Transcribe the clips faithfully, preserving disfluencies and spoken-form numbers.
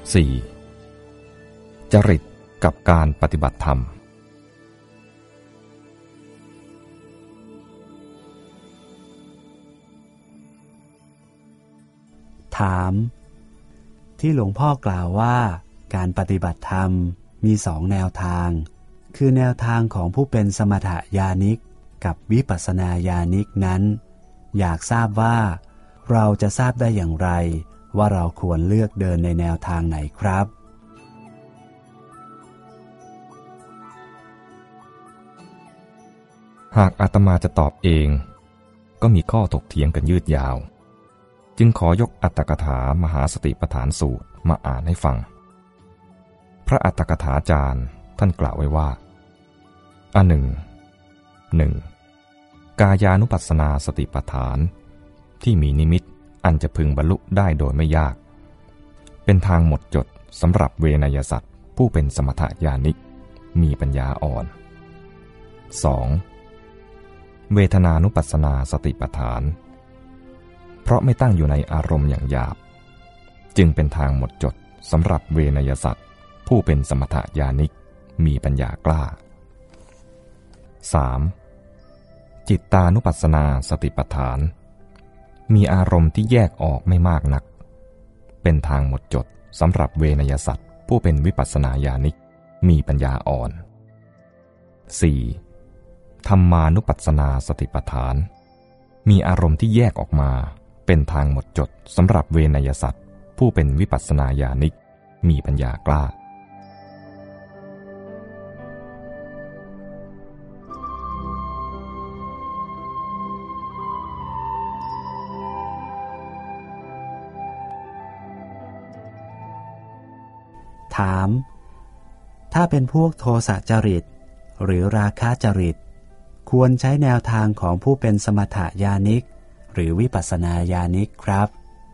สี่ จริตกับการปฏิบัติธรรมถามที่หลวงพ่อกล่าวว่าการปฏิบัติธรรมมีสองแนวทางคือแนวทางของผู้เป็นสมถญาณิกกับวิปัสสนาญาณิกนั้นอยากทราบว่าเราจะทราบได้อย่างไรว่าเราควรเลือกเดินในแนวทางไหนครับหากอาตมาจะตอบเองก็มีข้อถกเถียงกันยืดยาวจึงขอยกอัตถกถามหาสติปัฏฐานสูตรมาอ่านให้ฟังพระอัตถกถาจารย์ท่านกล่าวไว้ว่าอันหนึ่งหนึ่งกายานุปัสสนาสติปัฏฐานที่มีนิมิตอันจะพึงบรรลุได้โดยไม่ยากเป็นทางหมดจดสำหรับเวนยสัตว์ผู้เป็นสมถญาณิกมีปัญญาอ่อน สอง. เวทนานุปัสสนาสติปัฏฐานเพราะไม่ตั้งอยู่ในอารมณ์อย่างหยาบจึงเป็นทางหมดจดสำหรับเวนยสัตว์ผู้เป็นสมถญาณิกมีปัญญากล้า สาม. จิตตานุปัสสนาสติปัฏฐานมีอารมณ์ที่แยกออกไม่มากนักเป็นทางหมดจดสำหรับเวนยสัตว์ผู้เป็นวิปัสสนาญาณิกมีปัญญาอ่อน สี่. ธรรมานุปัสสนาสติปัฏฐานมีอารมณ์ที่แยกออกมาเป็นทางหมดจดสำหรับเวนยสัตว์ผู้เป็นวิปัสสนาญาณิกมีปัญญากล้าถามถ้าเป็นพวกโทสะจริตหรือราคะจริตควรใช้แนวทางของผู้เป็นสมถญาณิกหรือวิปัสสนาญาณิกครับ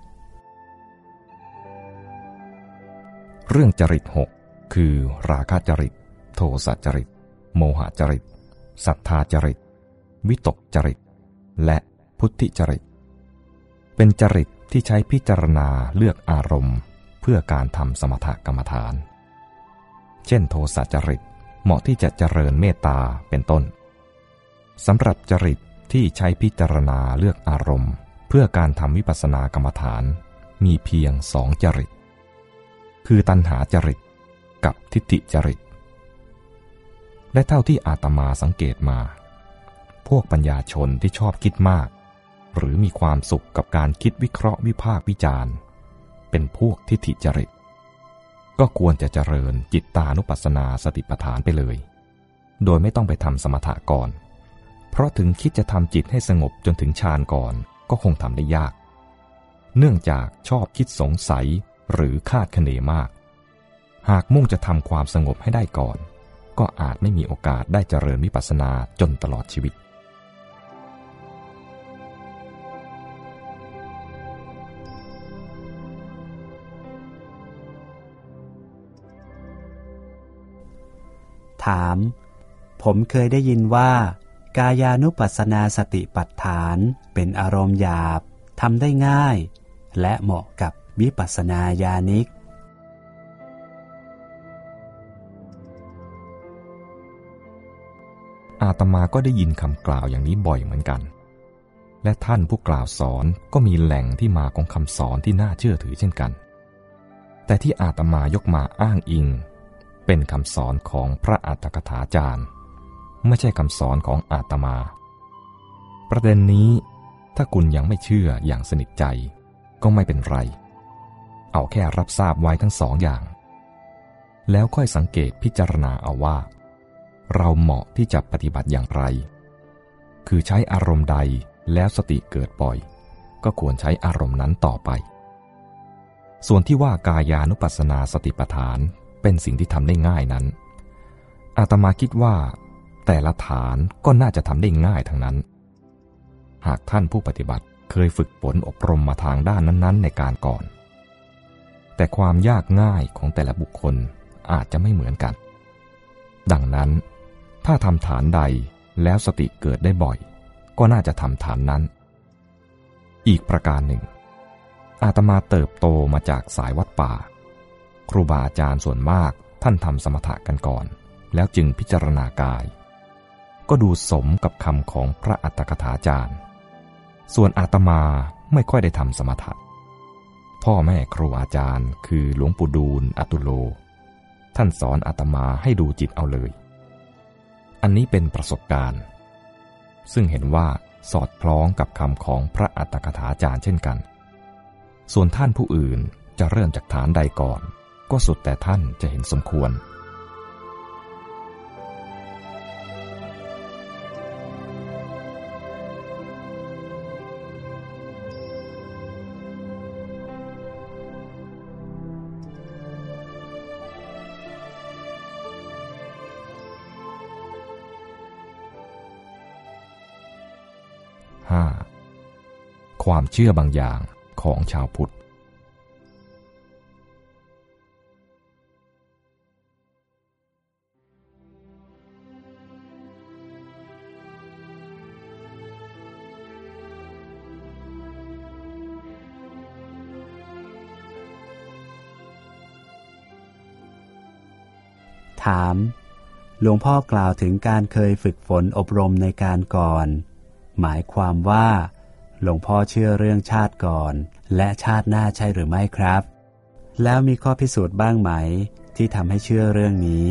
เรื่องจริตหกคือราคะจริตโทสะจริตโมหจริตศรัทธาจริตวิตกจริตและพุทธิจริตเป็นจริตที่ใช้พิจารณาเลือกอารมณ์เพื่อการทำสมถกรรมฐานเช่นโทสะจริตเหมาะที่จะเจริญเมตตาเป็นต้นสำหรับจริตที่ใช้พิจารณาเลือกอารมณ์เพื่อการทำวิปัสสนากรรมฐานมีเพียงสองจริตคือตัณหาจริตกับทิฏฐิจริตและเท่าที่อาตมาสังเกตมาพวกปัญญาชนที่ชอบคิดมากหรือมีความสุขกับการคิดวิเคราะห์วิพากษ์วิจารณ์เป็นพวกทิฏฐิจริตก็ควรจะเจริญจิตตานุปัสสนาสติปัฏฐานไปเลยโดยไม่ต้องไปทำสมถะก่อนเพราะถึงคิดจะทำจิตให้สงบจนถึงฌานก่อนก็คงทำได้ยากเนื่องจากชอบคิดสงสัยหรือคาดคะเนมากหากมุ่งจะทำความสงบให้ได้ก่อนก็อาจไม่มีโอกาสได้เจริญวิปัสสนาจนตลอดชีวิตถามผมเคยได้ยินว่ากายานุปัสสนาสติปัฏฐานเป็นอารมณ์หยาบทำได้ง่ายและเหมาะกับวิปัสสนาญาณิกอาตมาก็ได้ยินคำกล่าวอย่างนี้บ่อยเหมือนกันและท่านผู้กล่าวสอนก็มีแหล่งที่มาของคำสอนที่น่าเชื่อถือเช่นกันแต่ที่อาตมายกมาอ้างอิงเป็นคำสอนของพระอัตถกถาจารย์ไม่ใช่คำสอนของอาตมาประเด็นนี้ถ้าคุณยังไม่เชื่ออย่างสนิทใจก็ไม่เป็นไรเอาแค่รับทราบไว้ทั้งสองอย่างแล้วค่อยสังเกตพิจารณาเอาว่าเราเหมาะที่จะปฏิบัติอย่างไรคือใช้อารมณ์ใดแล้วสติเกิดบ่อยก็ควรใช้อารมณ์นั้นต่อไปส่วนที่ว่ากายานุปัสสนาสติปัฏฐานเป็นสิ่งที่ทำได้ง่ายนั้นอาตมาคิดว่าแต่ละฐานก็น่าจะทำได้ง่ายทั้งนั้นหากท่านผู้ปฏิบัติเคยฝึกฝนอบรมมาทางด้านนั้นๆในการก่อนแต่ความยากง่ายของแต่ละบุคคลอาจจะไม่เหมือนกันดังนั้นถ้าทำฐานใดแล้วสติเกิดได้บ่อยก็น่าจะทำฐานนั้นอีกประการหนึ่งอาตมาเติบโตมาจากสายวัดป่าครูบาอาจารย์ส่วนมากท่านทำสมถะกันก่อนแล้วจึงพิจารณากายก็ดูสมกับคำของพระอัตถกถาจารย์ส่วนอาตมาไม่ค่อยได้ทำสมถะพ่อแม่ครูอาจารย์คือหลวงปู่ดูลย์อตุโลท่านสอนอาตมาให้ดูจิตเอาเลยอันนี้เป็นประสบการณ์ซึ่งเห็นว่าสอดคล้องกับคำของพระอัตถกถาจารย์เช่นกันส่วนท่านผู้อื่นจะเริ่มจากฐานใดก่อนก็สุดแต่ท่านจะเห็นสมควรห้าความเชื่อบางอย่างของชาวพุทธถามหลวงพ่อกล่าวถึงการเคยฝึกฝนอบรมในการก่อนหมายความว่าหลวงพ่อเชื่อเรื่องชาติก่อนและชาติหน้าใช่หรือไม่ครับแล้วมีข้อพิสูจน์บ้างไหมที่ทำให้เชื่อเรื่องนี้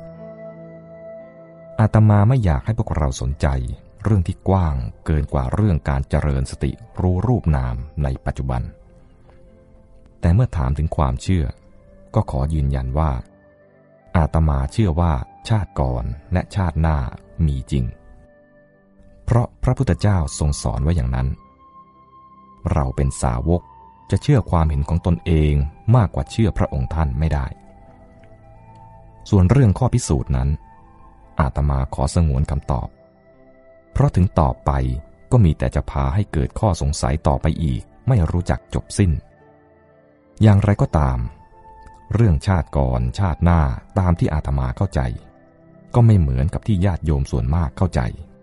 อาตมาไม่อยากให้พวกเราสนใจเรื่องที่กว้างเกินกว่าเรื่องการเจริญสติรู้รูปนามในปัจจุบันแต่เมื่อถามถึงความเชื่อก็ขอยืนยันว่าอาตมาเชื่อว่าชาติก่อนและชาติหน้ามีจริงเพราะพระพุทธเจ้าทรงสอนไว้อย่างนั้นเราเป็นสาวกจะเชื่อความเห็นของตนเองมากกว่าเชื่อพระองค์ท่านไม่ได้ส่วนเรื่องข้อพิสูจน์นั้นอาตมาขอสงวนคำตอบเพราะถึงตอบไปก็มีแต่จะพาให้เกิดข้อสงสัยต่อไปอีกไม่รู้จักจบสิ้นอย่างไรก็ตามเรื่องชาติก่อนชาติหน้าตามที่อาตมาเข้าใจก็ไม่เหมือนกับที่ญาติโยมส่วนมากเข้าใจ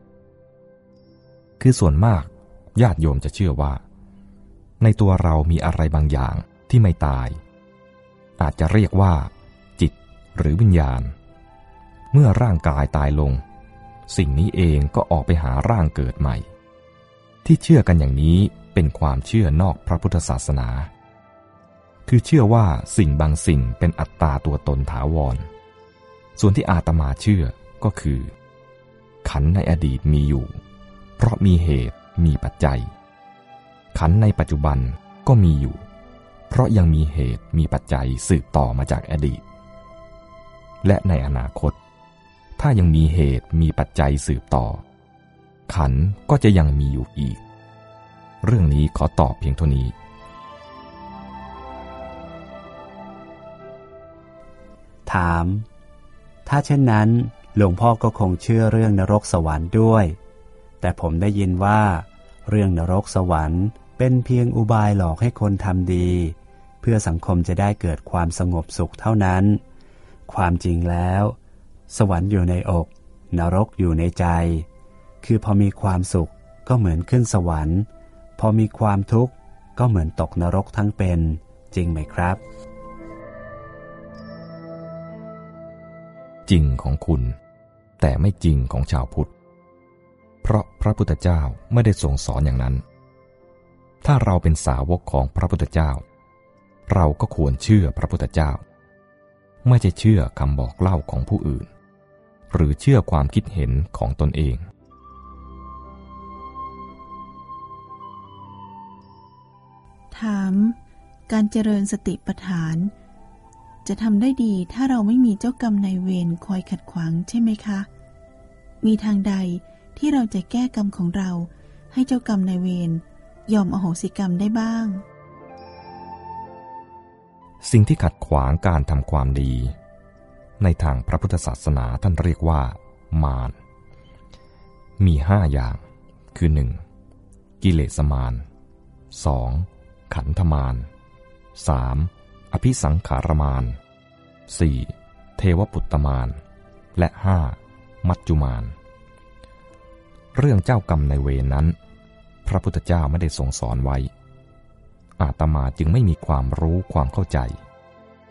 คือส่วนมากญาติโยมจะเชื่อว่าในตัวเรามีอะไรบางอย่างที่ไม่ตายอาจจะเรียกว่าจิตหรือวิญญาณเมื่อร่างกายตายลงสิ่งนี้เองก็ออกไปหาร่างเกิดใหม่ที่เชื่อกันอย่างนี้เป็นความเชื่อนอกพระพุทธศาสนาคือเชื่อว่าสิ่งบางสิ่งเป็นอัตตาตัวตนถาวรส่วนที่อาตมาเชื่อก็คือขันธ์ในอดีตมีอยู่เพราะมีเหตุมีปัจจัยขันธ์ในปัจจุบันก็มีอยู่เพราะยังมีเหตุมีปัจจัยสืบต่อมาจากอดีตและในอนาคตถ้ายังมีเหตุมีปัจจัยสืบต่อขันธ์ก็จะยังมีอยู่อีกเรื่องนี้ขอตอบเพียงเท่านี้ถามถ้าเช่นนั้นหลวงพ่อก็คงเชื่อเรื่องนรกสวรรค์ด้วยแต่ผมได้ยินว่าเรื่องนรกสวรรค์เป็นเพียงอุบายหลอกให้คนทำดีเพื่อสังคมจะได้เกิดความสงบสุขเท่านั้นความจริงแล้วสวรรค์อยู่ในอกนรกอยู่ในใจคือพอมีความสุขก็เหมือนขึ้นสวรรค์พอมีความทุกข์ก็เหมือนตกนรกทั้งเป็นจริงไหมครับจริงของคุณแต่ไม่จริงของชาวพุทธเพราะพระพุทธเจ้าไม่ได้ทรงสอนอย่างนั้นถ้าเราเป็นสาวกของพระพุทธเจ้าเราก็ควรเชื่อพระพุทธเจ้าไม่ใช่เชื่อคำบอกเล่าของผู้อื่นหรือเชื่อความคิดเห็นของตนเองถามการเจริญสติปัฏฐานจะทำได้ดีถ้าเราไม่มีเจ้ากรรมนายเวรคอยขัดขวางใช่ไหมคะมีทางใดที่เราจะแก้กรรมของเราให้เจ้ากรรมนายเวรยอมอโหสิกรรมได้บ้างสิ่งที่ขัดขวางการทำความดีในทางพระพุทธศาสนาท่านเรียกว่ามารมีห้าอย่างคือหนึ่งกิเลสมารสองขันธมารสามอภิสังขารมารสี่เทวปุตตมารและห้ามัจจุมารเรื่องเจ้ากรรมนายเวรนั้นพระพุทธเจ้าไม่ได้ทรงสอนไว้อาตมาจึงไม่มีความรู้ความเข้าใจ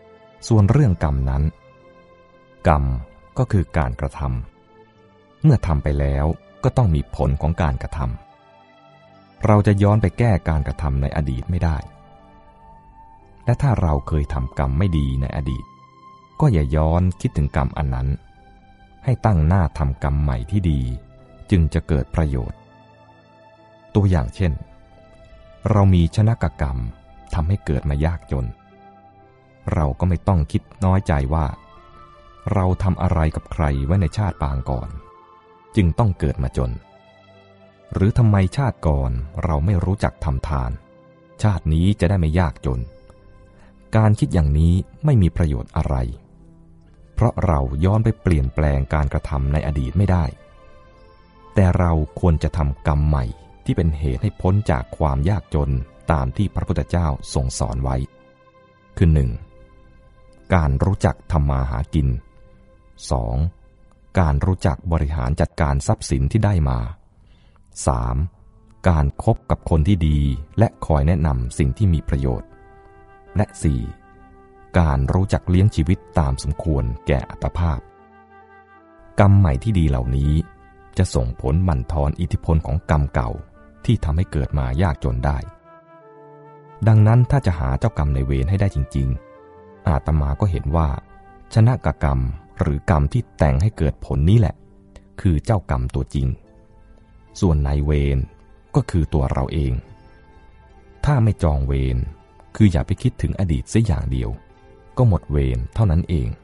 ส่วนเรื่องกรรมนั้นกรรมก็คือการกระทำเมื่อทำไปแล้วก็ต้องมีผลของการกระทำเราจะย้อนไปแก้การกระทำในอดีตไม่ได้และถ้าเราเคยทำกรรมไม่ดีในอดีตก็อย่าย้อนคิดถึงกรรมอันนั้นให้ตั้งหน้าทำกรรมใหม่ที่ดีจึงจะเกิดประโยชน์ตัวอย่างเช่นเรามีชนกกรรมทำให้เกิดมายากจนเราก็ไม่ต้องคิดน้อยใจว่าเราทำอะไรกับใครไว้ในชาติปางก่อนจึงต้องเกิดมาจนหรือทำไมชาติก่อนเราไม่รู้จักทำทานชาตินี้จะได้ไม่ยากจนการคิดอย่างนี้ไม่มีประโยชน์อะไรเพราะเราย้อนไปเปลี่ยนแปลงการกระทำในอดีตไม่ได้แต่เราควรจะทำกรรมใหม่ที่เป็นเหตุให้พ้นจากความยากจนตามที่พระพุทธเจ้าทรงสอนไว้คือหนึ่งการรู้จักทำมาหากิน สอง การรู้จักบริหารจัดการทรัพย์สินที่ได้มา สาม การคบกับคนที่ดีและคอยแนะนำสิ่งที่มีประโยชน์และ สี่ การรู้จักเลี้ยงชีวิตตามสมควรแก่อัตภาพกรรมใหม่ที่ดีเหล่านี้จะส่งผลบั่นทอนอิทธิพลของกรรมเก่าที่ทำให้เกิดมายากจนได้ดังนั้นถ้าจะหาเจ้ากรรมในเวรให้ได้จริงๆอาตมาก็เห็นว่าชนกกรรมหรือกรรมที่แต่งให้เกิดผลนี้แหละคือเจ้ากรรมตัวจริงส่วนนายเวรก็คือตัวเราเองถ้าไม่จองเวรคืออย่าไปคิดถึงอดีตสักอย่างเดียวก็หมดเวรเท่านั้นเอง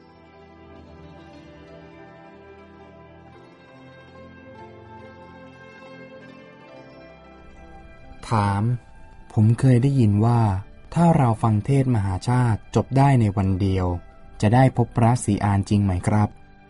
ถามผมเคยได้ยินว่าถ้าเราฟังเทศมหาชาติจบได้ในวันเดียวจะได้พบพระศรีอานจริงไหมครับ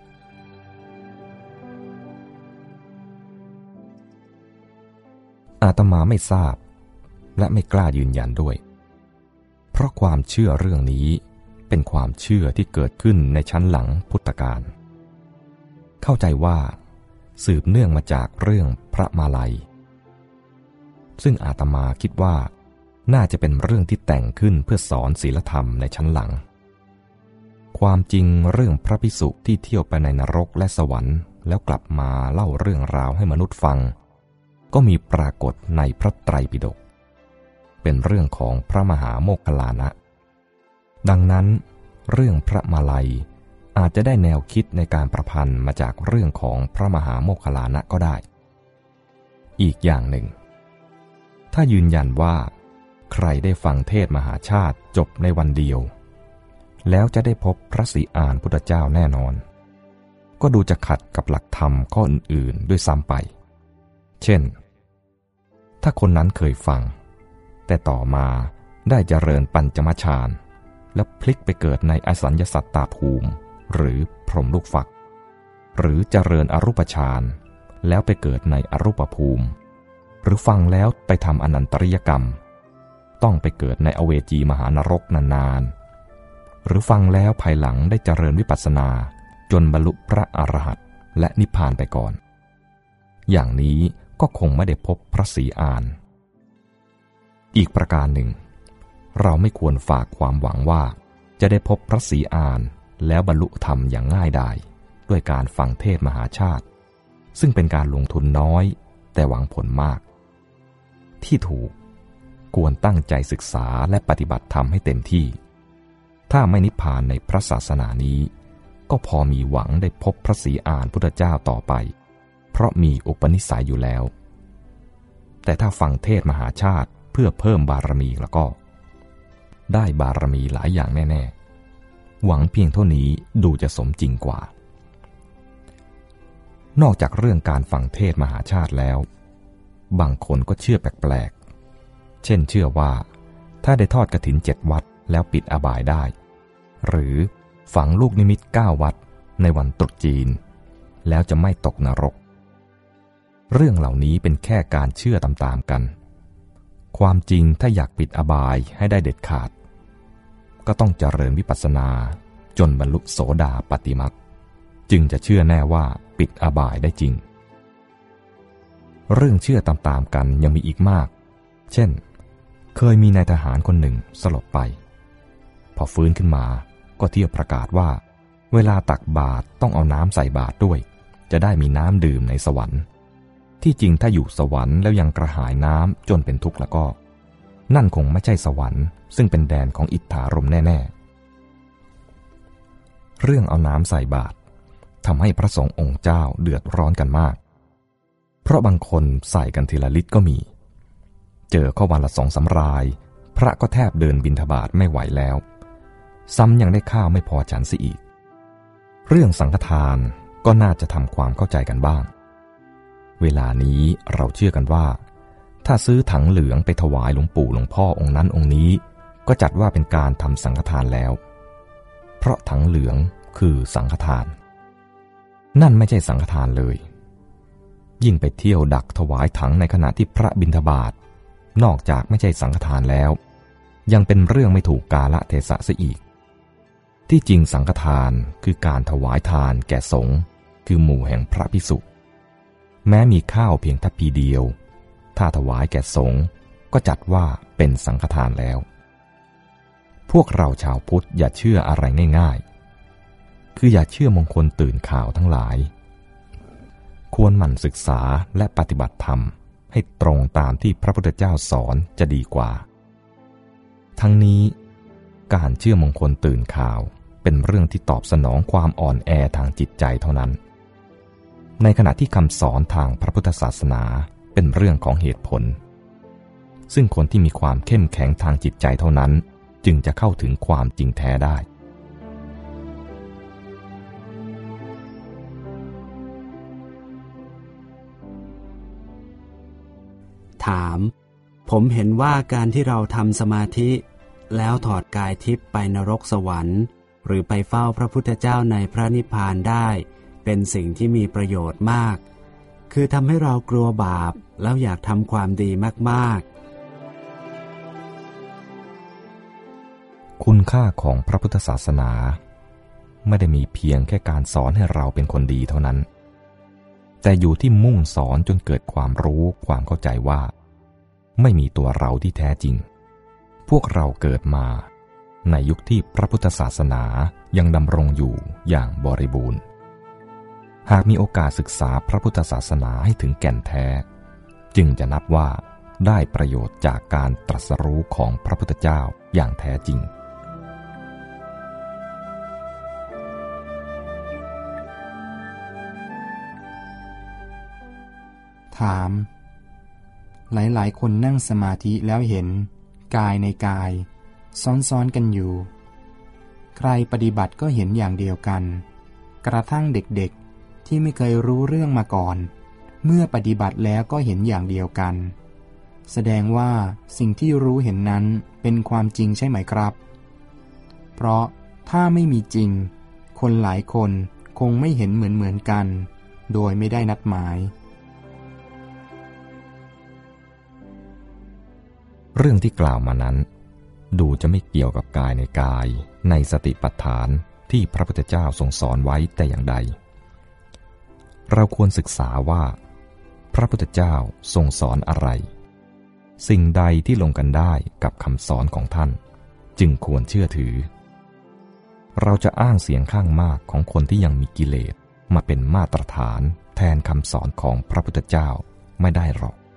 อาตมาไม่ทราบและไม่กล้ายืนยันด้วยเพราะความเชื่อเรื่องนี้เป็นความเชื่อที่เกิดขึ้นในชั้นหลังพุทธกาลเข้าใจว่าสืบเนื่องมาจากเรื่องพระมาลัยซึ่งอาตมาคิดว่าน่าจะเป็นเรื่องที่แต่งขึ้นเพื่อสอนศีลธรรมในชั้นหลังความจริงเรื่องพระภิกษุที่เที่ยวไปในนรกและสวรรค์แล้วกลับมาเล่าเรื่องราวให้มนุษย์ฟังก็มีปรากฏในพระไตรปิฎกเป็นเรื่องของพระมหาโมคคัลลานะดังนั้นเรื่องพระมาลัยอาจจะได้แนวคิดในการประพันธ์มาจากเรื่องของพระมหาโมคคัลลานะก็ได้อีกอย่างหนึ่งถ้ายืนยันว่าใครได้ฟังเทศมหาชาติจบในวันเดียวแล้วจะได้พบพระศรีอานพุทธเจ้าแน่นอนก็ดูจะขัดกับหลักธรรมข้ออื่นๆด้วยซ้ำไปเช่นถ้าคนนั้นเคยฟังแต่ต่อมาได้เจริญปัญจมฌานและพลิกไปเกิดในอสัญญสัตตภูมิหรือพรหมลูกฝักหรือเจริญอรูปฌานแล้วไปเกิดในอรูปภูมิหรือฟังแล้วไปทำอนันตริยกรรมต้องไปเกิดในอเวจีมหานรกนานๆหรือฟังแล้วภายหลังได้เจริญวิปัสสนาจนบรรลุพระอรหันต์และนิพพานไปก่อนอย่างนี้ก็คงไม่ได้พบพระศรีอานอีกประการหนึ่งเราไม่ควรฝากความหวังว่าจะได้พบพระศรีอานแล้วบรรลุธรรมอย่างง่ายดายด้วยการฟังเทศมหาชาติซึ่งเป็นการลงทุนน้อยแต่หวังผลมากที่ถูกควรตั้งใจศึกษาและปฏิบัติธรรมให้เต็มที่ถ้าไม่นิพพานในพระศาสนานี้ก็พอมีหวังได้พบพระศรีอานพุทธเจ้าต่อไปเพราะมีอุปนิสัยอยู่แล้วแต่ถ้าฟังเทศมหาชาติเพื่อเพิ่มบารมีแล้วก็ได้บารมีหลายอย่างแน่ๆหวังเพียงเท่านี้ดูจะสมจริงกว่านอกจากเรื่องการฟังเทศมหาชาติแล้วบางคนก็เชื่อแปลกๆเช่นเชื่อว่าถ้าได้ทอดกฐินเจ็ดวัดแล้วปิดอบายได้หรือฝังลูกนิมิตเก้าวัดในวันตรุษจีนแล้วจะไม่ตกนรกเรื่องเหล่านี้เป็นแค่การเชื่อตามๆกันความจริงถ้าอยากปิดอบายให้ได้เด็ดขาดก็ต้องเจริญวิปัสสนาจนบรรลุโสดาปัตติมรรคจึงจะเชื่อแน่ว่าปิดอบายได้จริงเรื่องเชื่อตามๆกันยังมีอีกมากเช่นเคยมีนายทหารคนหนึ่งสลบไปพอฟื้นขึ้นมาก็เที่ยวประกาศว่าเวลาตักบาตรต้องเอาน้ำใส่บาตรด้วยจะได้มีน้ำดื่มในสวรรค์ที่จริงถ้าอยู่สวรรค์แล้วยังกระหายน้ำจนเป็นทุกข์แล้วก็นั่นคงไม่ใช่สวรรค์ซึ่งเป็นแดนของอิทธารมแน่ๆเรื่องเอาน้ำใส่บาตรทำให้พระสงฆ์องค์เจ้าเดือดร้อนกันมากเพราะบางคนใส่กันทีละลิตรก็มีเจอข้อวันละสองสำรายพระก็แทบเดินบิณฑบาตไม่ไหวแล้วซ้ำยังได้ข้าวไม่พอฉันซิอีกเรื่องสังฆทานก็น่าจะทำความเข้าใจกันบ้างเวลานี้เราเชื่อกันว่าถ้าซื้อถังเหลืองไปถวายหลวงปู่หลวงพ่อองค์นั้นองค์นี้ก็จัดว่าเป็นการทำสังฆทานแล้วเพราะถังเหลืองคือสังฆทานนั่นไม่ใช่สังฆทานเลยยิ่งไปเที่ยวดักถวายถังในขณะที่พระบิณฑบาตนอกจากไม่ใช่สังฆทานแล้วยังเป็นเรื่องไม่ถูกกาลเทศะเสียอีกที่จริงสังฆทานคือการถวายทานแก่สงฆ์คือหมู่แห่งพระภิกษุแม้มีข้าวเพียงทัพพีเดียวถ้าถวายแก่สงฆ์ก็จัดว่าเป็นสังฆทานแล้วพวกเราชาวพุทธอย่าเชื่ออะไรง่ายๆคืออย่าเชื่อมงคลตื่นข่าวทั้งหลายควรหมั่นศึกษาและปฏิบัติธรรมให้ตรงตามที่พระพุทธเจ้าสอนจะดีกว่าทั้งนี้การเชื่อมงคลตื่นข่าวเป็นเรื่องที่ตอบสนองความอ่อนแอทางจิตใจเท่านั้นในขณะที่คำสอนทางพระพุทธศาสนาเป็นเรื่องของเหตุผลซึ่งคนที่มีความเข้มแข็งทางจิตใจเท่านั้นจึงจะเข้าถึงความจริงแท้ได้ถามผมเห็นว่าการที่เราทำสมาธิแล้วถอดกายทิพย์ไปนรกสวรรค์หรือไปเฝ้าพระพุทธเจ้าในพระนิพพานได้เป็นสิ่งที่มีประโยชน์มากคือทำให้เรากลัวบาปแล้วอยากทำความดีมากๆคุณค่าของพระพุทธศาสนาไม่ได้มีเพียงแค่การสอนให้เราเป็นคนดีเท่านั้นแต่อยู่ที่มุ่งสอนจนเกิดความรู้ความเข้าใจว่าไม่มีตัวเราที่แท้จริงพวกเราเกิดมาในยุคที่พระพุทธศาสนายังดำรงอยู่อย่างบริบูรณ์หากมีโอกาสศึกษาพระพุทธศาสนาให้ถึงแก่นแท้จึงจะนับว่าได้ประโยชน์จากการตรัสรู้ของพระพุทธเจ้าอย่างแท้จริงถามหลายๆคนนั่งสมาธิแล้วเห็นกายในกายซ้อนๆกันอยู่ใครปฏิบัติก็เห็นอย่างเดียวกันกระทั่งเด็กๆที่ไม่เคยรู้เรื่องมาก่อนเมื่อปฏิบัติแล้วก็เห็นอย่างเดียวกันแสดงว่าสิ่งที่รู้เห็นนั้นเป็นความจริงใช่ไหมครับเพราะถ้าไม่มีจริงคนหลายคนคงไม่เห็นเหมือนๆกันโดยไม่ได้นัดหมายเรื่องที่กล่าวมานั้นดูจะไม่เกี่ยวกับกายในกายในสติปัฏฐานที่พระพุทธเจ้าทรงสอนไว้แต่อย่างใดเราควรศึกษาว่าพระพุทธเจ้าทรงสอนอะไรสิ่งใดที่ลงกันได้กับคำสอนของท่านจึงควรเชื่อถือเราจะอ้างเสียงข้างมากของคนที่ยังมีกิเลสมาเป็นมาตรฐานแทนคำสอนของพระพุทธเจ้าไม่ได้หรอก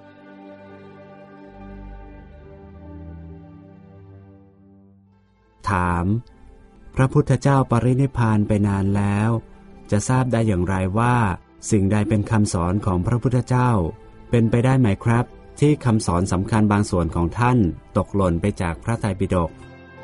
ถามพระพุทธเจ้าปรินิพพานไปนานแล้วจะทราบได้อย่างไรว่าสิ่งใดเป็นคำสอนของพระพุทธเจ้าเป็นไปได้ไหมครับที่คำสอนสำคัญบางส่วนของท่านตกหล่นไปจากพระไตรปิฎก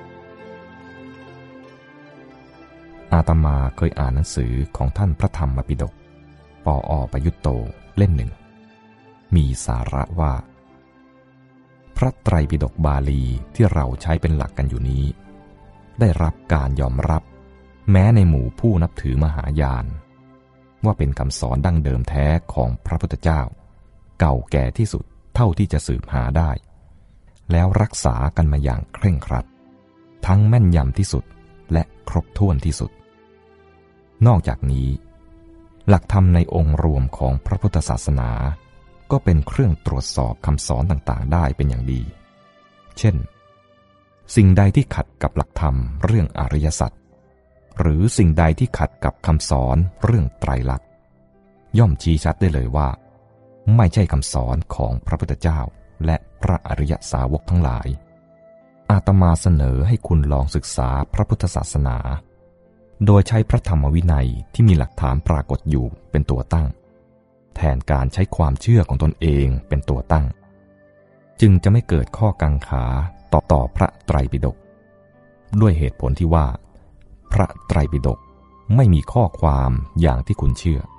อาตมาเคยอ่านหนังสือของท่านพระธรรมปิฎกปอ.ประยุตโตเล่มหนึ่งมีสาระว่าพระไตรปิฎกบาลีที่เราใช้เป็นหลักกันอยู่นี้ได้รับการยอมรับแม้ในหมู่ผู้นับถือมหายานว่าเป็นคำสอนดั้งเดิมแท้ของพระพุทธเจ้าเก่าแก่ที่สุดเท่าที่จะสืบหาได้แล้วรักษากันมาอย่างเคร่งครัดทั้งแม่นยำที่สุดและครบถ้วนที่สุดนอกจากนี้หลักธรรมในองค์รวมของพระพุทธศาสนาก็เป็นเครื่องตรวจสอบคำสอนต่างๆได้เป็นอย่างดีเช่นสิ่งใดที่ขัดกับหลักธรรมเรื่องอริยสัจหรือสิ่งใดที่ขัดกับคำสอนเรื่องไตรลักษณ์ย่อมชี้ชัดได้เลยว่าไม่ใช่คำสอนของพระพุทธเจ้าและพระอริยสาวกทั้งหลายอาตมาเสนอให้คุณลองศึกษาพระพุทธศาสนาโดยใช้พระธรรมวินัยที่มีหลักฐานปรากฏอยู่เป็นตัวตั้งแทนการใช้ความเชื่อของตนเองเป็นตัวตั้งจึงจะไม่เกิดข้อกังขาต่อต่อพระไตรปิฎกด้วยเหตุผลที่ว่าพระไตรปิฎกไม่มีข้อความอย่างที่คุณเชื่อ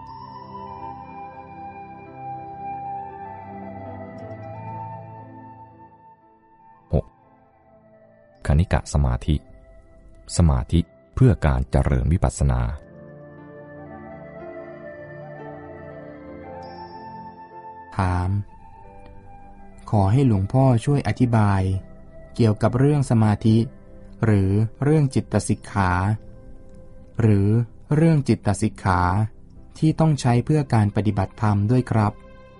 หกคณิกะสมาธิสมาธิเพื่อการเจริญวิปัสสนาถามขอให้หลวงพ่อช่วยอธิบายเกี่ยวกับเรื่องสมาธิหรือเรื่องจิตสิกขาหรือเรื่องจิตสิกขาที่ต้องใช้เพื่อการปฏิบัติธรรมด้วยครับ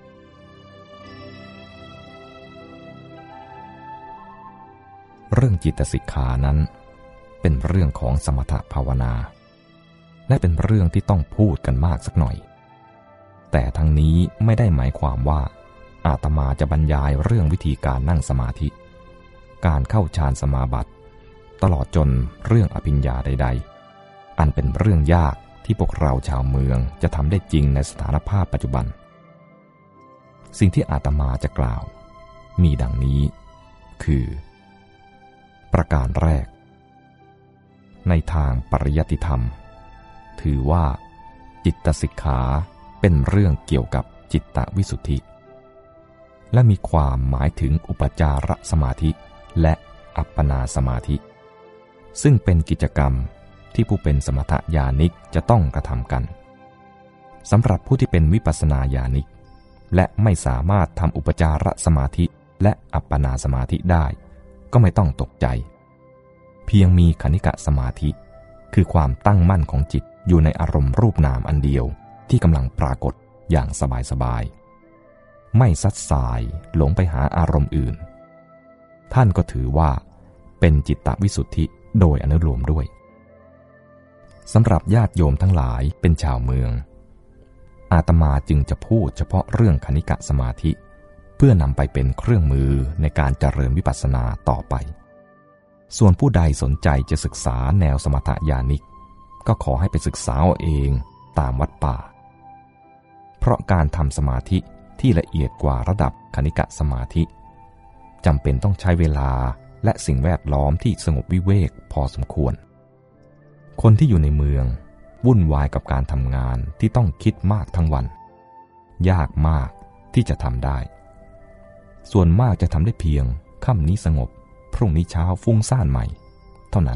เรื่องจิตสิกขานั้นเป็นเรื่องของสมถภาวนาและเป็นเรื่องที่ต้องพูดกันมากสักหน่อยแต่ทั้งนี้ไม่ได้หมายความว่าอาตมาจะบรรยายเรื่องวิธีการนั่งสมาธิการเข้าฌานสมาบัติตลอดจนเรื่องอภิญญาใดๆอันเป็นเรื่องยากที่พวกเราชาวเมืองจะทำได้จริงในสถานภาพปัจจุบันสิ่งที่อาตมาจะกล่าวมีดังนี้คือประการแรกในทางปริยัติธรรมถือว่าจิตสิกขาเป็นเรื่องเกี่ยวกับจิตตวิสุทธิและมีความหมายถึงอุปจารสมาธิและอัปปนาสมาธิซึ่งเป็นกิจกรรมที่ผู้เป็นสมถญาณิกจะต้องกระทำกันสำหรับผู้ที่เป็นวิปัสสนาญาณิกและไม่สามารถทำอุปจารสมาธิและอัปปนาสมาธิได้ก็ไม่ต้องตกใจเพียงมีคณิกะสมาธิคือความตั้งมั่นของจิตอยู่ในอารมณ์รูปนามอันเดียวที่กำลังปรากฏอย่างสบายๆไม่ซัดสายหลงไปหาอารมณ์อื่นท่านก็ถือว่าเป็นจิตตวิสุทธิโดยอนุโลมด้วยสำหรับญาติโยมทั้งหลายเป็นชาวเมืองอาตมาจึงจะพูดเฉพาะเรื่องคณิกะสมาธิเพื่อนำไปเป็นเครื่องมือในการเจริญวิปัสสนาต่อไปส่วนผู้ใดสนใจจะศึกษาแนวสมถญาณิกก็ขอให้ไปศึกษาเอาเองตามวัดป่าเพราะการทำสมาธิที่ละเอียดกว่าระดับคณิกะสมาธิจำเป็นต้องใช้เวลาและสิ่งแวดล้อมที่สงบวิเวกพอสมควรคนที่อยู่ในเมืองวุ่นวายกับการทำงานที่ต้องคิดมากทั้งวันยากมากที่จะทำได้ส่วนมากจะทำได้เพียงค่ำนี้สงบพรุ่งนี้เช้าฟุ้งซ่านใหม่เท่านั้น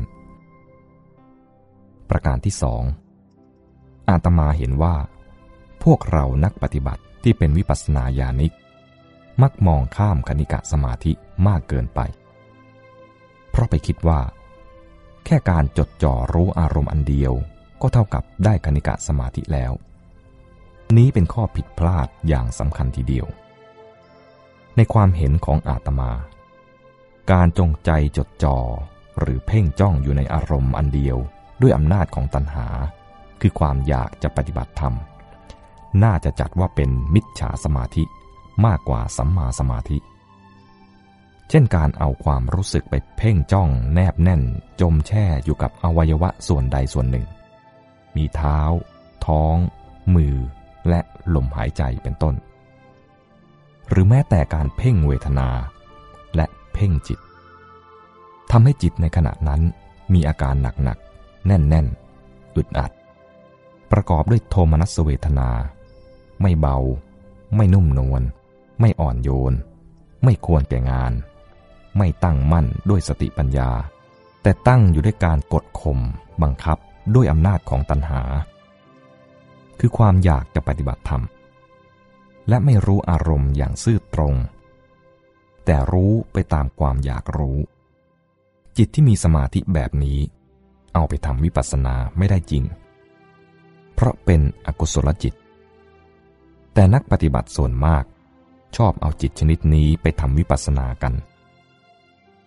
ประการที่สองอาตมาเห็นว่าพวกเรานักปฏิบัติที่เป็นวิปัสสนาญาณิกมักมองข้ามคณิกะสมาธิมากเกินไปเพราะไปคิดว่าแค่การจดจ่อรู้อารมณ์อันเดียวก็เท่ากับได้คณิกะสมาธิแล้วนี้เป็นข้อผิดพลาดอย่างสำคัญทีเดียวในความเห็นของอาตมาการจงใจจดจ่อหรือเพ่งจ้องอยู่ในอารมณ์อันเดียวด้วยอำนาจของตัณหาคือความอยากจะปฏิบัติธรรมน่าจะจัดว่าเป็นมิจฉาสมาธิมากกว่าสัมมาสมาธิเช่นการเอาความรู้สึกไปเพ่งจ้องแนบแน่นจมแช่อยู่กับอวัยวะส่วนใดส่วนหนึ่งมีเท้าท้องมือและลมหายใจเป็นต้นหรือแม้แต่การเพ่งเวทนาและเพ่งจิตทำให้จิตในขณะนั้นมีอาการหนักๆแน่นๆอึดอัดประกอบด้วยโทมนัสเวทนาไม่เบาไม่นุ่มนวลไม่อ่อนโยนไม่ควรแก่งานไม่ตั้งมั่นด้วยสติปัญญาแต่ตั้งอยู่ด้วยการกดข่มบังคับด้วยอำนาจของตัณหาคือความอยากจะปฏิบัติธรรมและไม่รู้อารมณ์อย่างซื่อตรงแต่รู้ไปตามความอยากรู้จิตที่มีสมาธิแบบนี้เอาไปทำวิปัสสนาไม่ได้จริงเพราะเป็นอกุศลจิตแต่นักปฏิบัติส่วนมากชอบเอาจิตชนิดนี้ไปทำวิปัสสนากันเพ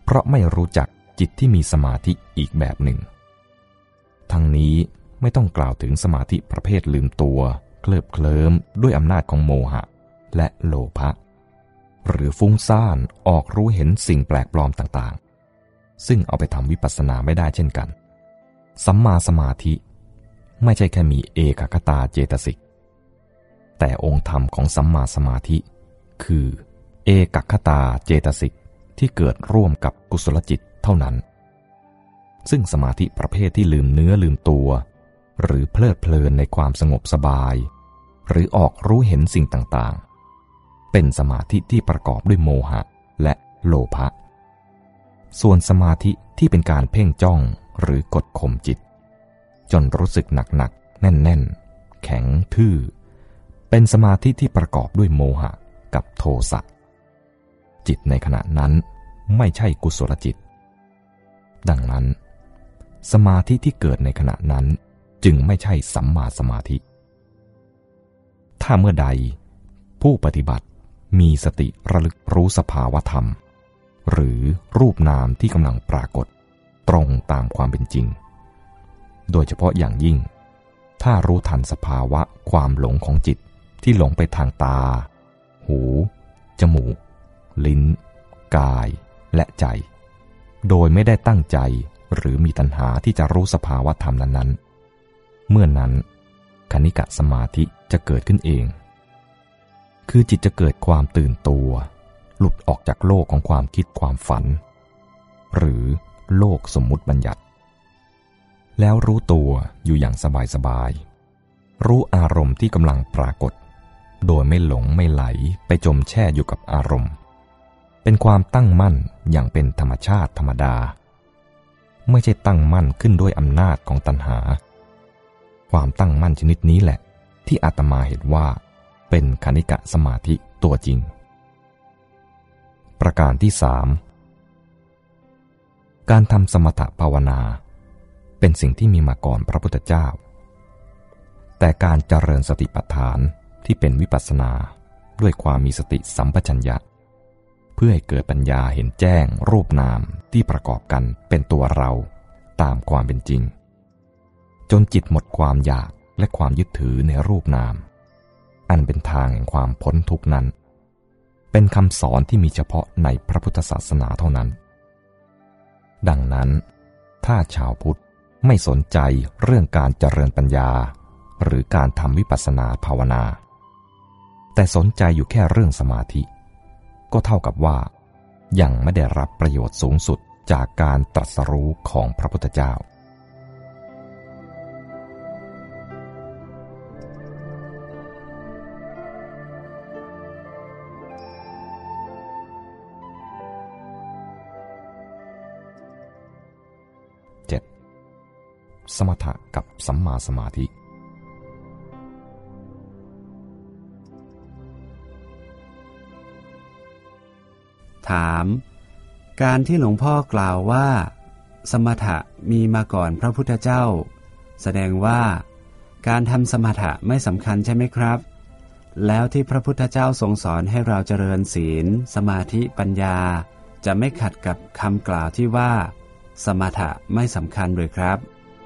เพราะไม่รู้จักจิตที่มีสมาธิอีกแบบหนึ่งทั้งนี้ไม่ต้องกล่าวถึงสมาธิประเภทลืมตัวเคลิบเคลิ้มด้วยอำนาจของโมหะและโลภะหรือฟุ้งซ่านออกรู้เห็นสิ่งแปลกปลอมต่างๆซึ่งเอาไปทำวิปัสสนาไม่ได้เช่นกันสัมมาสมาธิไม่ใช่แค่มีเอกคตาเจตสิกแต่องค์ธรรมของสัมมาสมาธิคือเอกคตาเจตสิกที่เกิดร่วมกับกุศลจิตเท่านั้นซึ่งสมาธิประเภทที่ลืมเนื้อลืมตัวหรือเพลิดเพลินในความสงบสบายหรือออกรู้เห็นสิ่งต่างๆเป็นสมาธิที่ประกอบด้วยโมหะและโลภะส่วนสมาธิที่เป็นการเพ่งจ้องหรือกดข่มจิตจนรู้สึกหนักๆแน่นๆแข็งทื่อเป็นสมาธิที่ประกอบด้วยโมหะกับโทสะจิตในขณะนั้นไม่ใช่กุศลจิตดังนั้นสมาธิที่เกิดในขณะนั้นจึงไม่ใช่สัมมาสมาธิถ้าเมื่อใดผู้ปฏิบัติมีสติระลึกรู้สภาวธรรมหรือรูปนามที่กำลังปรากฏตรงตามความเป็นจริงโดยเฉพาะอย่างยิ่งถ้ารู้ทันสภาวะความหลงของจิตที่หลงไปทางตาหูจมูกลิ้นกายและใจโดยไม่ได้ตั้งใจหรือมีตัณหาที่จะรู้สภาวะธรรมนั้นๆเมื่อนั้นคณิกะสมาธิจะเกิดขึ้นเองคือจิตจะเกิดความตื่นตัวหลุดออกจากโลกของความคิดความฝันหรือโลกสมมุติบัญญัติแล้วรู้ตัวอยู่อย่างสบายๆรู้อารมณ์ที่กำลังปรากฏโดยไม่หลงไม่ไหลไปจมแช่อยู่กับอารมณ์เป็นความตั้งมั่นอย่างเป็นธรรมชาติธรรมดาไม่ใช่ตั้งมั่นขึ้นด้วยอำนาจของตัณหาความตั้งมั่นชนิดนี้แหละที่อาตมาเห็นว่าเป็นคณิกะสมาธิตัวจริงประการที่สามการทำสมถภาวนาเป็นสิ่งที่มีมาก่อนพระพุทธเจ้าแต่การเจริญสติปัฏฐานที่เป็นวิปัสสนาด้วยความมีสติสัมปชัญญะเพื่อให้เกิดปัญญาเห็นแจ้งรูปนามที่ประกอบกันเป็นตัวเราตามความเป็นจริงจนจิตหมดความอยากและความยึดถือในรูปนามอันเป็นทางแห่งความพ้นทุกข์นั้นเป็นคำสอนที่มีเฉพาะในพระพุทธศาสนาเท่านั้นดังนั้นถ้าชาวพุทธไม่สนใจเรื่องการเจริญปัญญาหรือการทำวิปัสสนาภาวนาแต่สนใจอยู่แค่เรื่องสมาธิก็เท่ากับว่ายังไม่ได้รับประโยชน์สูงสุดจากการตรัสรู้ของพระพุทธเจ้าเจ็ดสมถะกับสัมมาสมาธิถามการที่หลวงพ่อกล่าวว่าสมถะมีมาก่อนพระพุทธเจ้าแสดงว่าการทำสมถะไม่สำคัญใช่ไหมครับแล้วที่พระพุทธเจ้าทรงสอนให้เราเจริญศีลสมาธิปัญญาจะไม่ขัดกับคำกล่าวที่ว่าสมถะไม่สำคัญหรือครับ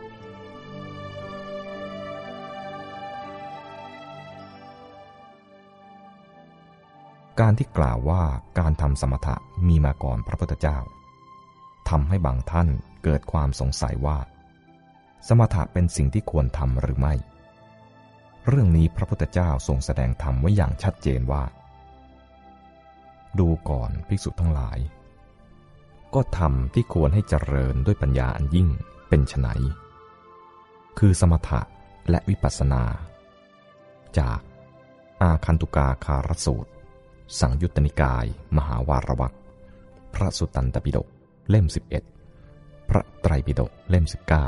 การที่กล่าวว่าการทำสมถะมีมาก่อนพระพุทธเจ้าทำให้บางท่านเกิดความสงสัยว่าสมถะเป็นสิ่งที่ควรทำหรือไม่เรื่องนี้พระพุทธเจ้าทรงแสดงธรรมไว้อย่างชัดเจนว่าดูก่อนภิกษุทั้งหลายก็ธรรมที่ควรให้เจริญด้วยปัญญาอันยิ่งเป็นไฉนคือสมถะและวิปัสสนาจากอาคันตุกาคารสูตรสังยุตตนิกายมหาวารวรรคพระสุตตันตปิฎกเล่มสิบเอ็ดพระไตรปิฎกเล่มสิบเก้า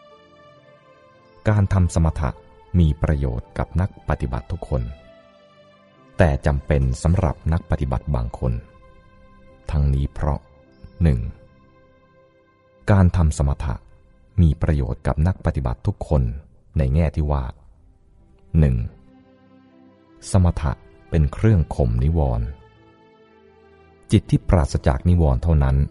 การทำสมถะมีประโยชน์กับนักปฏิบัติทุกคนแต่จำเป็นสำหรับนักปฏิบัติบางคนทั้งนี้เพราะ หนึ่ง. การทำสมถะมีประโยชน์กับนักปฏิบัติทุกคนในแง่ที่ว่า หนึ่ง. สมถะเป็นเครื่องข่มนิวรณ์จิตที่ปราศจากนิวรณ์เท่านั้น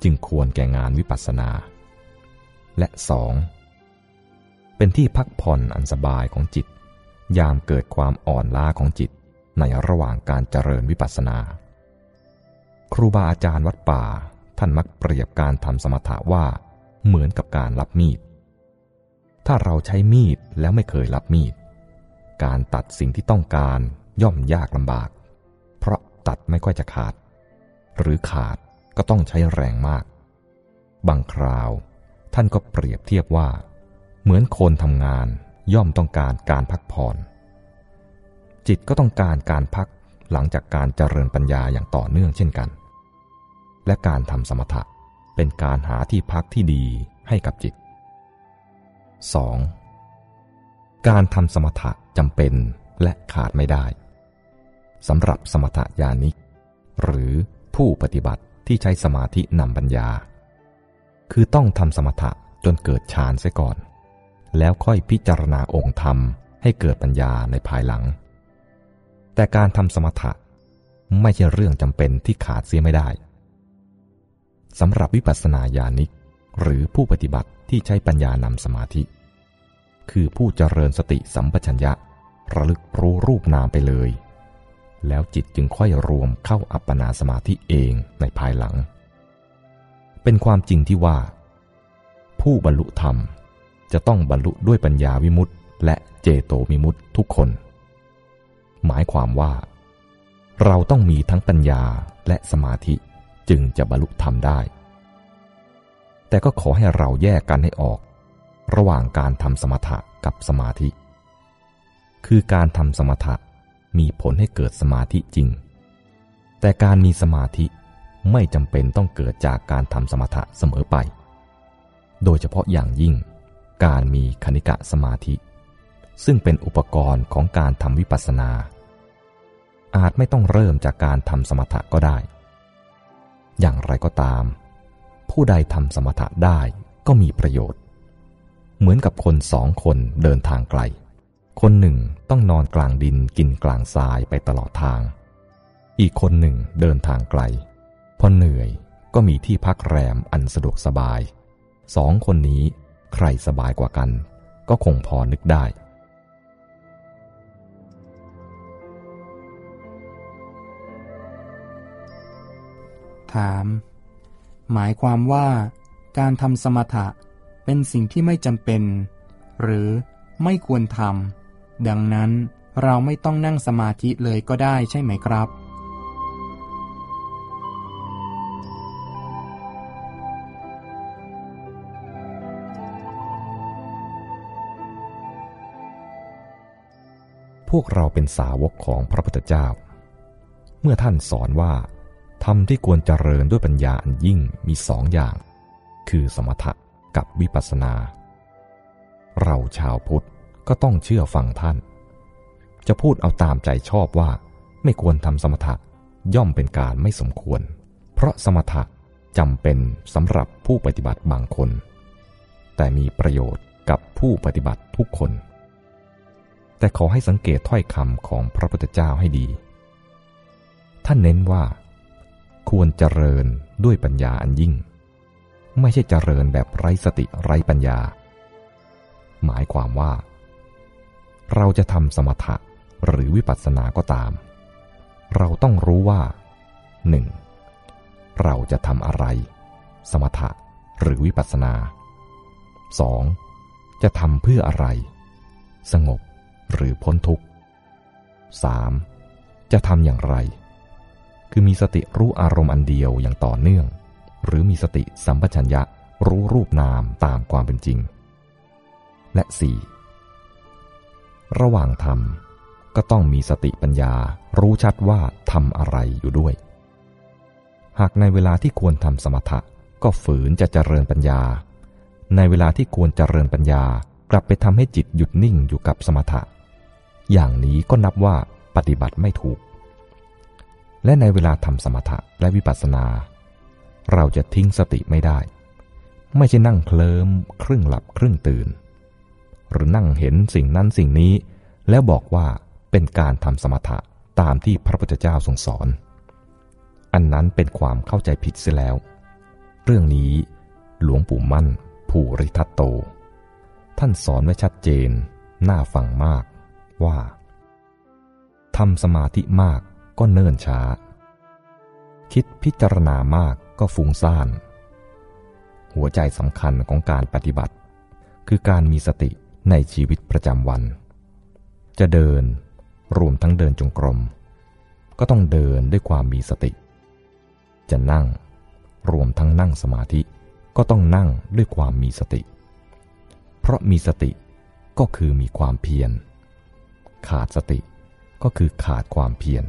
จึงควรแก่งานวิปัสสนาและสองเป็นที่พักผ่อนอันสบายของจิตยามเกิดความอ่อนล้าของจิตในระหว่างการเจริญวิปัสสนาครูบาอาจารย์วัดป่าท่านมักเปรียบการทำสมถะว่าเหมือนกับการรับมีดถ้าเราใช้มีดแล้วไม่เคยรับมีดการตัดสิ่งที่ต้องการย่อมยากลำบากเพราะตัดไม่ค่อยจะขาดหรือขาดก็ต้องใช้แรงมากบางคราวท่านก็เปรียบเทียบว่าเหมือนคนทำงานย่อมต้องการการพักผ่อนจิตก็ต้องการการพักหลังจากการเจริญปัญญาอย่างต่อเนื่องเช่นกันและการทำสมถะเป็นการหาที่พักที่ดีให้กับจิต สอง. การทำสมถะจำเป็นและขาดไม่ได้สำหรับสมถญาณิกหรือผู้ปฏิบัติที่ใช้สมาธินำปัญญาคือต้องทำสมถะจนเกิดฌานเสียก่อนแล้วค่อยพิจารณาองค์ธรรมให้เกิดปัญญาในภายหลังแต่การทำสมถะไม่ใช่เรื่องจำเป็นที่ขาดเสียไม่ได้สำหรับวิปัสสนาญาณิกหรือผู้ปฏิบัติที่ใช้ปัญญานำสมาธิคือผู้เจริญสติสัมปชัญญะระลึกรู้รูปนามไปเลยแล้วจิตจึงค่อยรวมเข้าอัปปนาสมาธิเองในภายหลังเป็นความจริงที่ว่าผู้บรรลุธรรมจะต้องบรรลุด้วยปัญญาวิมุตติและเจโตวิมุตติทุกคนหมายความว่าเราต้องมีทั้งปัญญาและสมาธิจึงจะบรรลุธรรมได้แต่ก็ขอให้เราแยกกันให้ออกระหว่างการทำสมถะกับสมาธิคือการทำสมถะมีผลให้เกิดสมาธิจริงแต่การมีสมาธิไม่จำเป็นต้องเกิดจากการทำสมถะเสมอไปโดยเฉพาะอย่างยิ่งการมีคณิกะสมาธิซึ่งเป็นอุปกรณ์ของการทำวิปัสสนาอาจไม่ต้องเริ่มจากการทำสมถะก็ได้อย่างไรก็ตามผู้ใดทำสมถะได้ก็มีประโยชน์เหมือนกับคนสองคนเดินทางไกลคนหนึ่งต้องนอนกลางดินกินกลางทรายไปตลอดทางอีกคนหนึ่งเดินทางไกลพอเหนื่อยก็มีที่พักแรมอันสะดวกสบายสองคนนี้ใครสบายกว่ากันก็คงพอนึกได้ถามหมายความว่าการทำสมถะเป็นสิ่งที่ไม่จำเป็นหรือไม่ควรทำดังนั้นเราไม่ต้องนั่งสมาธิเลยก็ได้ใช่ไหมครับพวกเราเป็นสาวกของพระพุทธเจ้าเมื่อท่านสอนว่าธรรมที่ควรเจริญด้วยปัญญาอันยิ่งมีสองอย่างคือสมถะกับวิปัสสนาเราชาวพุทธก็ต้องเชื่อฟังท่านจะพูดเอาตามใจชอบว่าไม่ควรทำสมถะย่อมเป็นการไม่สมควรเพราะสมถะจำเป็นสำหรับผู้ปฏิบัติบางคนแต่มีประโยชน์กับผู้ปฏิบัติทุกคนแต่ขอให้สังเกตถ้อยคำของพระพุทธเจ้าให้ดีท่านเน้นว่าควรเจริญด้วยปัญญาอันยิ่งไม่ใช่เจริญแบบไร้สติไร้ปัญญาหมายความว่าเราจะทำสมถะหรือวิปัสสนาก็ตามเราต้องรู้ว่า หนึ่ง. เราจะทำอะไรสมถะหรือวิปัสสนา สอง. จะทำเพื่ออะไรสงบหรือพ้นทุกข์ สาม. จะทำอย่างไรคือมีสติรู้อารมณ์อันเดียวอย่างต่อเนื่องหรือมีสติสัมปชัญญะรู้รูปนามตามความเป็นจริงและ สี่. ระหว่างทำก็ต้องมีสติปัญญารู้ชัดว่าทำอะไรอยู่ด้วยหากในเวลาที่ควรทำสมถะก็ฝืนจะเจริญปัญญาในเวลาที่ควรเจริญปัญญากลับไปทำให้จิตหยุดนิ่งอยู่กับสมถะอย่างนี้ก็นับว่าปฏิบัติไม่ถูกและในเวลาทำสมถะและวิปัสสนาเราจะทิ้งสติไม่ได้ไม่ใช่นั่งเคลิ้มครึ่งหลับครึ่งตื่นหรือนั่งเห็นสิ่งนั้นสิ่งนี้แล้วบอกว่าเป็นการทำสมถะตามที่พระพุทธเจ้าทรงสอนอันนั้นเป็นความเข้าใจผิดเสียแล้วเรื่องนี้หลวงปู่มั่นภูริทัตโตท่านสอนไว้ชัดเจนน่าฟังมากว่าทำสมาธิมากก็เนิ่นช้าคิดพิจารณามากก็ฟุ้งซ่านหัวใจสำคัญของการปฏิบัติคือการมีสติในชีวิตประจำวันจะเดินรวมทั้งเดินจงกรมก็ต้องเดินด้วยความมีสติจะนั่งรวมทั้งนั่งสมาธิก็ต้องนั่งด้วยความมีสติเพราะมีสติก็คือมีความเพียรขาดสติก็คือขาดความเพียร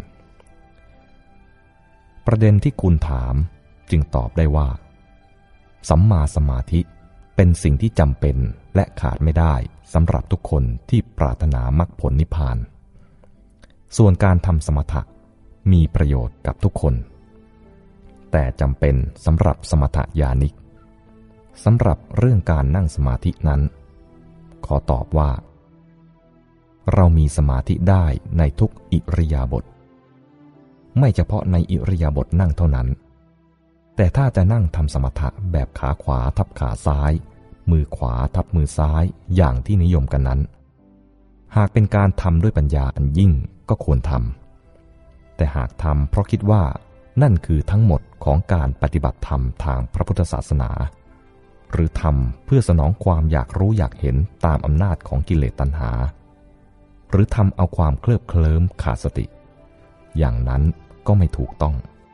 ประเด็นที่คุณถามจึงตอบได้ว่าสัมมาสมาธิเป็นสิ่งที่จำเป็นและขาดไม่ได้สำหรับทุกคนที่ปรารถนามรรคผลนิพพานส่วนการทำสมถะมีประโยชน์กับทุกคนแต่จำเป็นสำหรับสมถญาณิกสำหรับเรื่องการนั่งสมาธินั้นขอตอบว่าเรามีสมาธิได้ในทุกอิริยาบถไม่เฉพาะในอิริยาบถนั่งเท่านั้นแต่ถ้าจะนั่งทำสมถะแบบขาขวาทับขาซ้ายมือขวาทับมือซ้ายอย่างที่นิยมกันนั้นหากเป็นการทำด้วยปัญญาอันยิ่งก็ควรทำแต่หากทำเพราะคิดว่านั่นคือทั้งหมดของการปฏิบัติธรรมทางพระพุทธศาสนาหรือทำเพื่อสนองความอยากรู้อยากเห็นตามอำนาจของกิเลสตัณหาหรือทำเอาความเคลิบเคลิ้มขาดสติอย่างนั้นก็ไม่ถูกต้อง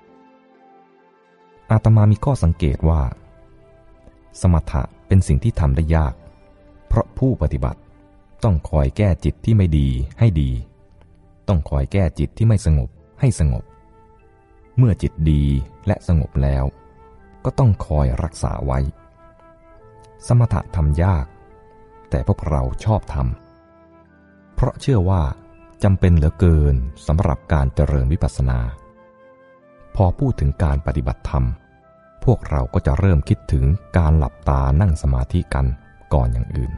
อาตมามีข้อสังเกตว่าสมถะเป็นสิ่งที่ทำได้ยากเพราะผู้ปฏิบัติต้องคอยแก้จิตที่ไม่ดีให้ดีต้องคอยแก้จิตที่ไม่สงบให้สงบเมื่อจิตดีและสงบแล้วก็ต้องคอยรักษาไว้สมถะทำยากแต่พวกเราชอบทำเพราะเชื่อว่าจำเป็นเหลือเกินสำหรับการเจริญวิปัสสนาพอพูดถึงการปฏิบัติธรรมพวกเราก็จะเริ่มคิดถึงการหลับตานั่งสมาธิกันก่อนอย่างอื่น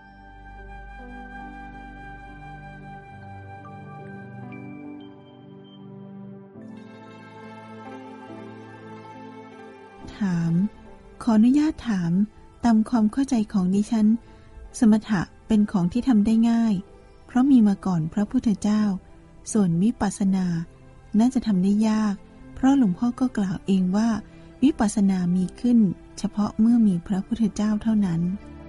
ถามขออนุญาตถามตามความเข้าใจของดิฉันสมถะเป็นของที่ทำได้ง่ายเพราะมีมาก่อนพระพุทธเจ้าส่วนวิปัสสนาน่าจะทำได้ยากเพราะหลวงพ่อก็กล่าวเองว่าวิปัสสนามีขึ้นเฉพาะเมื่อมีพระพุทธเจ้าเท่านั้น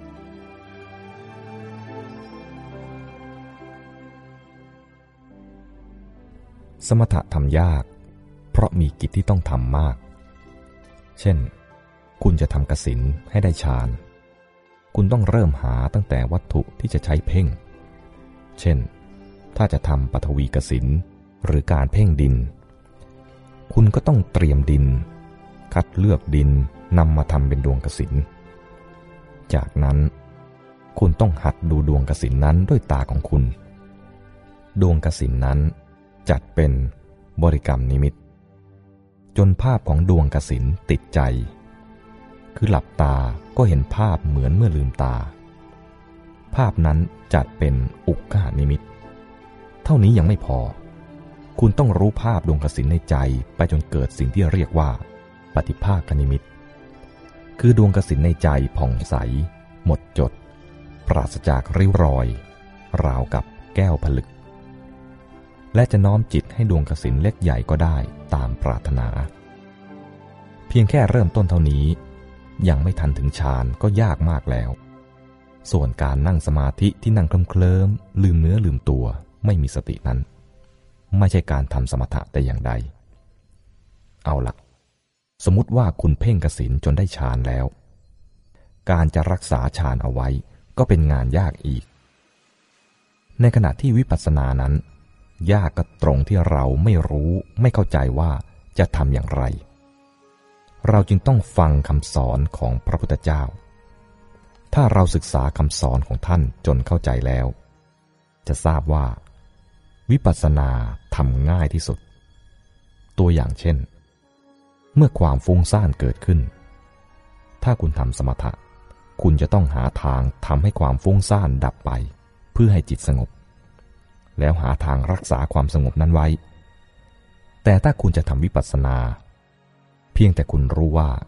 สมถะทำยากเพราะมีกิจที่ต้องทำมากเช่นคุณจะทำกสิณให้ได้ฌานคุณต้องเริ่มหาตั้งแต่วัตถุที่จะใช้เพ่งเช่นถ้าจะทำปฐวีกสิณหรือการเพ่งดินคุณก็ต้องเตรียมดินคัดเลือกดินนำมาทำเป็นดวงกสิณจากนั้นคุณต้องหัดดูดวงกสิณนั้นด้วยตาของคุณดวงกสิณนั้นจัดเป็นบริกรรมนิมิตจนภาพของดวงกสิณติดใจคือหลับตาก็เห็นภาพเหมือนเมื่อลืมตาภาพนั้นจัดเป็นอุกขนิมิตเท่านี้ยังไม่พอคุณต้องรู้ภาพดวงกสิณในใจไปจนเกิดสิ่งที่เรียกว่าปฏิภาคนิมิตคือดวงกสิณในใจผ่องใสหมดจดปราศจากริ้วรอยราวกับแก้วผลึกและจะน้อมจิตให้ดวงกสิณเล็กใหญ่ก็ได้ตามปรารถนาเพียงแค่เริ่มต้นเท่านี้ยังไม่ทันถึงฌานก็ยากมากแล้วส่วนการนั่งสมาธิที่นั่งเคลิ้มๆลืมเนื้อลืมตัวไม่มีสตินั้นไม่ใช่การทำสมถะแต่อย่างใดเอาล่ะสมมุติว่าคุณเพ่งกสิณจนได้ฌานแล้วการจะรักษาฌานเอาไว้ก็เป็นงานยากอีกในขณะที่วิปัสสนานั้นยากก็ตรงที่เราไม่รู้ไม่เข้าใจว่าจะทำอย่างไรเราจึงต้องฟังคำสอนของพระพุทธเจ้าถ้าเราศึกษาคำสอนของท่านจนเข้าใจแล้วจะทราบว่าวิปัสสนาทำง่ายที่สุดตัวอย่างเช่นเมื่อความฟุ้งซ่านเกิดขึ้นถ้าคุณทำสมถะคุณจะต้องหาทางทำให้ความฟุ้งซ่านดับไปเพื่อให้จิตสงบแล้วหาทางรักษาความสงบนั้นไว้แต่ถ้าคุณจะทำวิปัสสนาเพียงแต่คุณรู้ว่า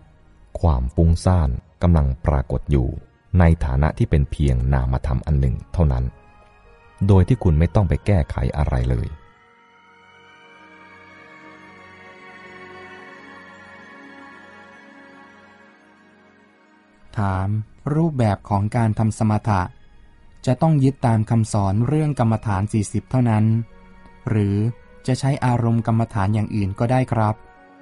ความฟุ้งซ่านกำลังปรากฏอยู่ในฐานะที่เป็นเพียงนามธรรมอันหนึ่งเท่านั้นโดยที่คุณไม่ต้องไปแก้ไขอะไรเลยถามรูปแบบของการทำสมถะจะต้องยึดตามคำสอนเรื่องกรรมฐานสี่สิบเท่านั้นหรือจะใช้อารมณ์กรรมฐานอย่างอื่นก็ได้ครับ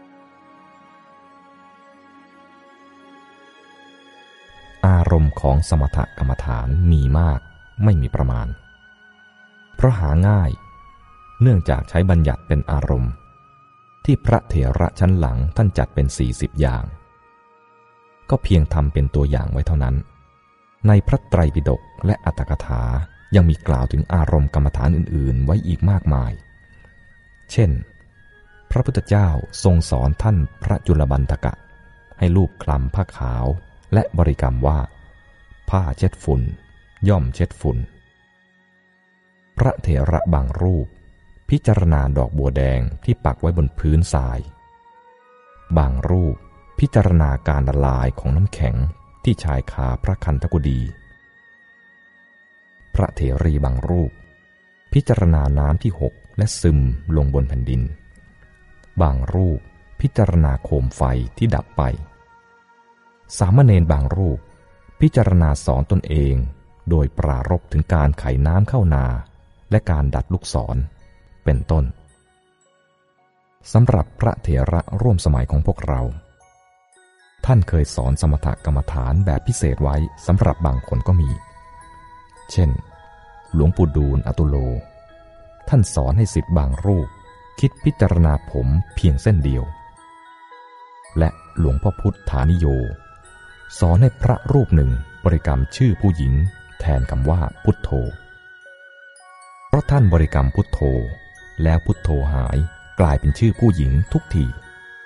อารมณ์ของสมถกรรมฐานมีมากไม่มีประมาณเพราะหาง่ายเนื่องจากใช้บัญญัติเป็นอารมณ์ที่พระเถระชั้นหลังท่านจัดเป็นสี่สิบอย่างก็เพียงทำเป็นตัวอย่างไว้เท่านั้นในพระไตรปิฎกและอรรถกถายังมีกล่าวถึงอารมณ์กรรมฐานอื่นๆไว้อีกมากมายเช่นพระพุทธเจ้าทรงสอนท่านพระจุลบันทกะให้ลูบคลำผ้าขาวและบริกรรมว่าผ้าเช็ดฝุ่นย่อมเช็ดฝุ่นพระเถระบางรูปพิจารณาดอกบัวแดงที่ปักไว้บนพื้นทรายบางรูปพิจารณาการละลายของน้ำแข็งที่ชายคาพระคันธกุฎีพระเถรีบางรูปพิจารณาน้ำที่หกและซึมลงบนแผ่นดินบางรูปพิจารณาโคมไฟที่ดับไปสามเณรบางรูปพิจารณาสอนตนเองโดยปรารภถึงการไขน้ำเข้านาและการดัดลูกศรเป็นต้นสำหรับพระเถระร่วมสมัยของพวกเราท่านเคยสอนสมถกรรมฐานแบบพิเศษไว้สำหรับบางคนก็มีเช่นหลวงปู่ดูลย์อตุโลท่านสอนให้ศิษย์บางรูปคิดพิจารณาผมเพียงเส้นเดียวและหลวงพ่อพุทธานิโยสอนให้พระรูปหนึ่งบริกรรมชื่อผู้หญิงแทนคำว่าพุทโธเพราะท่านบริกรรมพุทโธแล้วพุทโธหายกลายเป็นชื่อผู้หญิงทุกที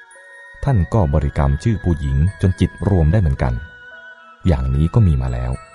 ท่านก็บริกรรมชื่อผู้หญิงจนจิตรวมได้เหมือนกันอย่างนี้ก็มีมาแล้ว